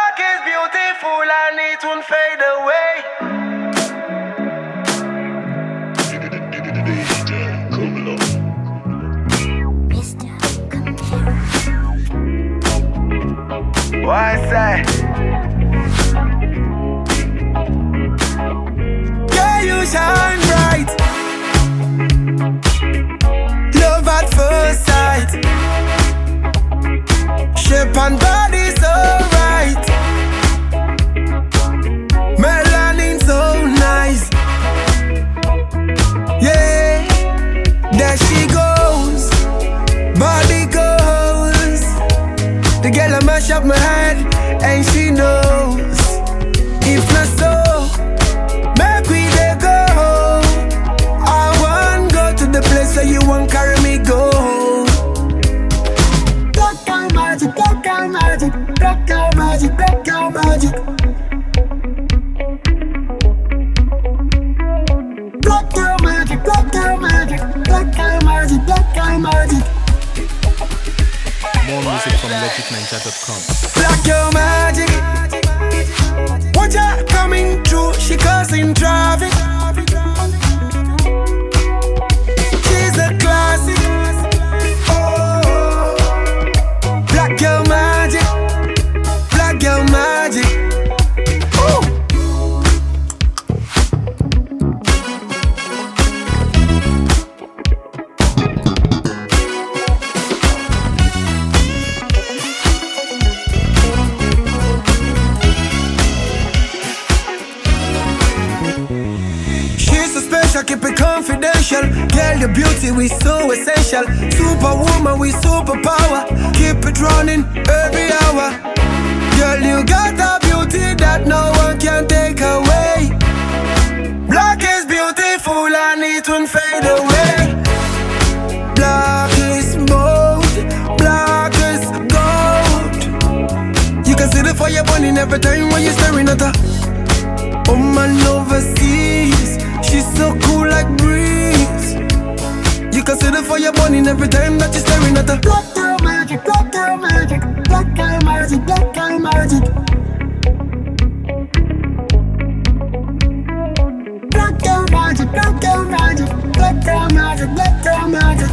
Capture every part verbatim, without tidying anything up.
Black is beautiful and it won't fade away. Why say? Yeah, you shine bright. Love at first sight. Shape and body so right. Melanin so nice. Yeah, there she goes. Body goes. The girl a mash up my head, and she knows. If not so, make we dey go. I want go to the place where you want carry me go. Black girl magic, black girl magic, black girl magic, black girl magic. Black girl magic, black girl magic, black girl magic, black girl magic. More music from logic ninja dot com. Black girl magic. Watch her coming through, she causing traffic. She's a classic. Oh, black girl magic. Black girl magic. Ooh. Keep it confidential. Girl, your beauty we so essential. Superwoman, we superpower. Keep it running every hour. Girl, you got a beauty that no one can take away. Black is beautiful and it won't fade away. Black is bold, black is gold. You can see the fire burning every time when you're staring at her. Oh man, overseas, she's so cool like breeze. You can see the fire burning every time that you're staring at her. Black girl magic, black girl magic, black girl magic, black girl magic. Black girl magic, black girl magic, black girl magic, black girl magic.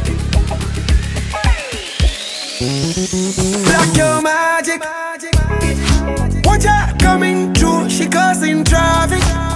Black girl magic. Watch her coming through, she causing traffic.